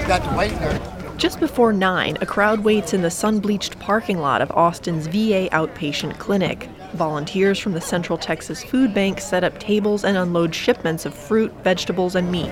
got to wait there. Just before 9, a crowd waits in the sun-bleached parking lot of Austin's VA outpatient clinic. Volunteers from the Central Texas Food Bank set up tables and unload shipments of fruit, vegetables, and meat.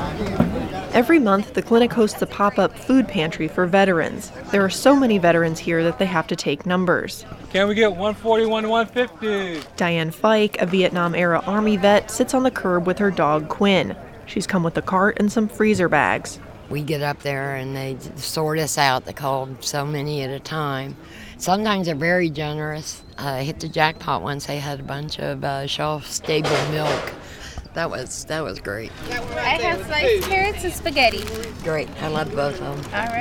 Every month, the clinic hosts a pop-up food pantry for veterans. There are so many veterans here that they have to take numbers. Can we get 141 to 150? Diane Fike, a Vietnam-era Army vet, sits on the curb with her dog, Quinn. She's come with a cart and some freezer bags. We get up there and they sort us out. They call so many at a time. Sometimes they're very generous. I hit the jackpot once. They had a bunch of shelf-stable milk. That was great. I have sliced carrots and spaghetti. Great. I love both of them. All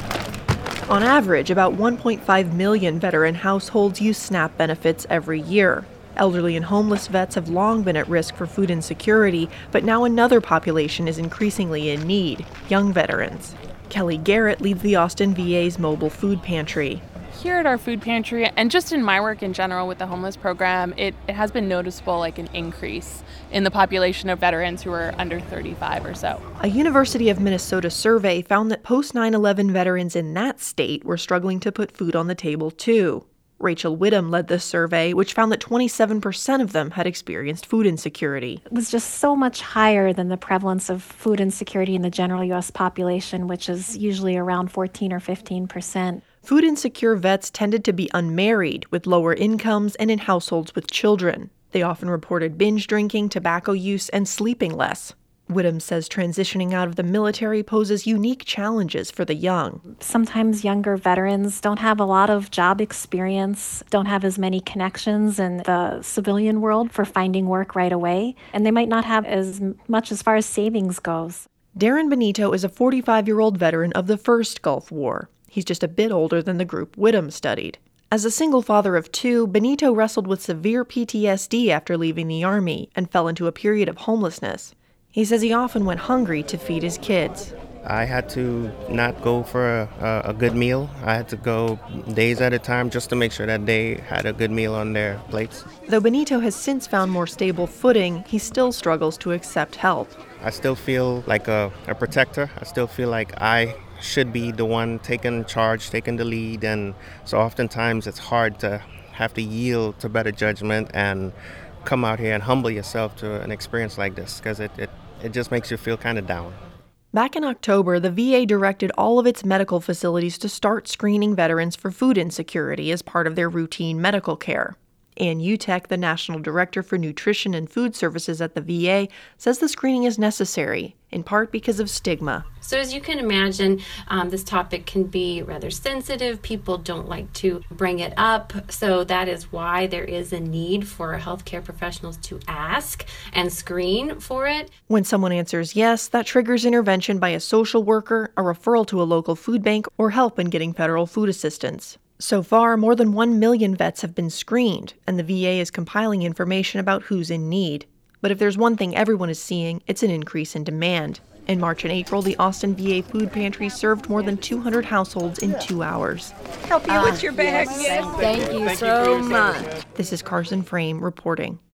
right. On average, about 1.5 million veteran households use SNAP benefits every year. Elderly and homeless vets have long been at risk for food insecurity, but now another population is increasingly in need, young veterans. Kelly Garrett leads the Austin VA's mobile food pantry. Here at our food pantry, and just in my work in general with the homeless program, it has been noticeable, like an increase in the population of veterans who are under 35 or so. A University of Minnesota survey found that post-9/11 veterans in that state were struggling to put food on the table too. Rachel Whittam led this survey, which found that 27% of them had experienced food insecurity. It was just so much higher than the prevalence of food insecurity in the general U.S. population, which is usually around 14 or 15%. Food insecure vets tended to be unmarried, with lower incomes, and in households with children. They often reported binge drinking, tobacco use, and sleeping less. Whittam says transitioning out of the military poses unique challenges for the young. Sometimes younger veterans don't have a lot of job experience, don't have as many connections in the civilian world for finding work right away, and they might not have as much as far as savings goes. Darren Benito is a 45-year-old veteran of the first Gulf War. He's just a bit older than the group Whittam studied. As a single father of two, Benito wrestled with severe PTSD after leaving the Army and fell into a period of homelessness. He says he often went hungry to feed his kids. I had to not go for a good meal. I had to go days at a time just to make sure that they had a good meal on their plates. Though Benito has since found more stable footing, he still struggles to accept help. I still feel like a protector. I still feel like I should be the one taking charge, taking the lead. And so oftentimes it's hard to have to yield to better judgment and come out here and humble yourself to an experience like this, because it just makes you feel kind of down. Back in October, the VA directed all of its medical facilities to start screening veterans for food insecurity as part of their routine medical care. Ann Utek, the National Director for Nutrition and Food Services at the VA, says the screening is necessary, in part because of stigma. So as you can imagine, this topic can be rather sensitive. People don't like to bring it up. So that is why there is a need for healthcare professionals to ask and screen for it. When someone answers yes, that triggers intervention by a social worker, a referral to a local food bank, or help in getting federal food assistance. So far, more than 1 million vets have been screened, and the VA is compiling information about who's in need. But if there's one thing everyone is seeing, it's an increase in demand. In March and April, the Austin VA food pantry served more than 200 households in 2 hours. Help you with your bags. Yes. Thank you so much. This is Carson Frame reporting.